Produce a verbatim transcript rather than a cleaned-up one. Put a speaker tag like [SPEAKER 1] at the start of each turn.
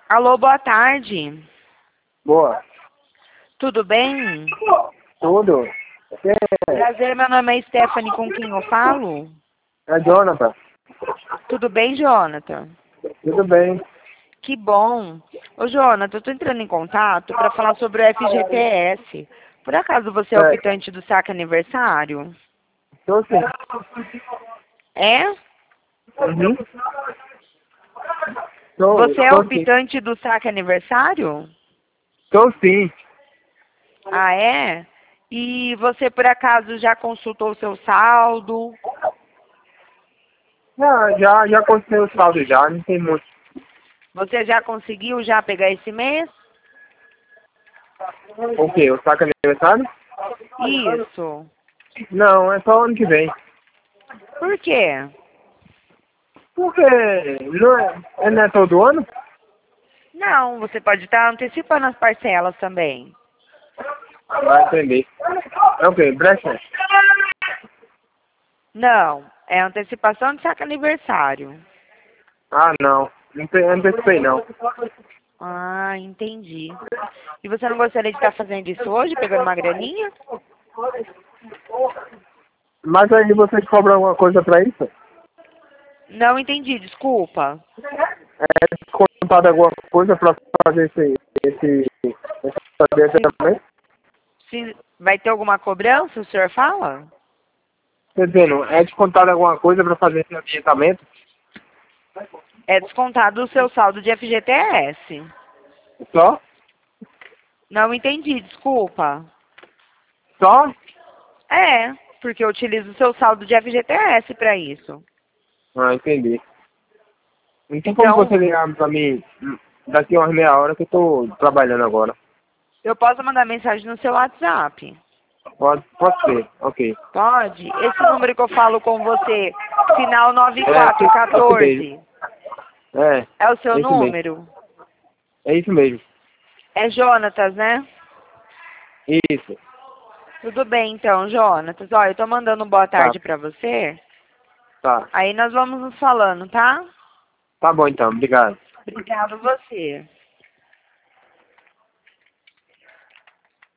[SPEAKER 1] Alô, boa tarde.
[SPEAKER 2] Boa.
[SPEAKER 1] Tudo bem?
[SPEAKER 2] Tudo. Você
[SPEAKER 1] Prazer, meu nome é Stephanie, com quem eu falo?
[SPEAKER 2] é Jonathan?
[SPEAKER 1] Tudo bem, Jonathan?
[SPEAKER 2] Tudo bem.
[SPEAKER 1] Que bom. Ô, Jonathan, eu tô entrando em contato para falar sobre o F G T S. Por acaso você é
[SPEAKER 2] É,
[SPEAKER 1] optante do saque aniversário?
[SPEAKER 2] tô sim.
[SPEAKER 1] É?
[SPEAKER 2] Uhum. Tô,
[SPEAKER 1] Você é
[SPEAKER 2] tô sim.
[SPEAKER 1] optante do saque aniversário?
[SPEAKER 2] Tô sim.
[SPEAKER 1] Ah, é? E você, por acaso, já consultou o seu saldo?
[SPEAKER 2] Já, já, já consegui o saldo já, não tem muito.
[SPEAKER 1] Você já conseguiu já pegar esse mês?
[SPEAKER 2] O quê? O saco aniversário?
[SPEAKER 1] Isso.
[SPEAKER 2] Não, é só ano que vem.
[SPEAKER 1] Por quê?
[SPEAKER 2] Porque não é, é não é todo ano?
[SPEAKER 1] Não, você pode estar antecipando as parcelas também.
[SPEAKER 2] Vai entender. É o quê? Brecha?
[SPEAKER 1] Não, é antecipação de saque aniversário.
[SPEAKER 2] Ah, não. Não tem- não antecipei, não.
[SPEAKER 1] Ah, entendi. E você não gostaria de estar fazendo isso hoje, pegando uma graninha?
[SPEAKER 2] Mas aí vocês cobram alguma coisa pra isso?
[SPEAKER 1] Não entendi, desculpa.
[SPEAKER 2] É descontado alguma coisa pra fazer esse, esse, essa
[SPEAKER 1] Se,
[SPEAKER 2] também?
[SPEAKER 1] se vai ter alguma cobrança, o senhor fala?
[SPEAKER 2] Quer dizer, é descontado alguma coisa para fazer esse adiantamento?
[SPEAKER 1] É descontado o seu saldo de F G T S.
[SPEAKER 2] Só?
[SPEAKER 1] Não entendi, desculpa.
[SPEAKER 2] Só?
[SPEAKER 1] É, porque eu utilizo o seu saldo de F G T S para isso.
[SPEAKER 2] Ah, entendi. Não tem como
[SPEAKER 1] Então,
[SPEAKER 2] você ligar pra mim hum, daqui umas meia hora que eu tô trabalhando agora.
[SPEAKER 1] eu posso mandar mensagem no seu WhatsApp.
[SPEAKER 2] Pode, pode ser, ok.
[SPEAKER 1] Pode? Esse número que eu falo com você, final
[SPEAKER 2] É, esse esse mesmo.
[SPEAKER 1] nove quatro um quatro,
[SPEAKER 2] É,
[SPEAKER 1] é o seu
[SPEAKER 2] é isso mesmo.
[SPEAKER 1] número?
[SPEAKER 2] É isso mesmo.
[SPEAKER 1] É Jonatas, né?
[SPEAKER 2] Isso.
[SPEAKER 1] Tudo bem, então, Jonatas. Ó, eu tô mandando um boa
[SPEAKER 2] Tá,
[SPEAKER 1] tarde pra você.
[SPEAKER 2] tá.
[SPEAKER 1] Aí nós vamos nos falando, tá?
[SPEAKER 2] Tá bom então, obrigado.
[SPEAKER 1] Obrigado você.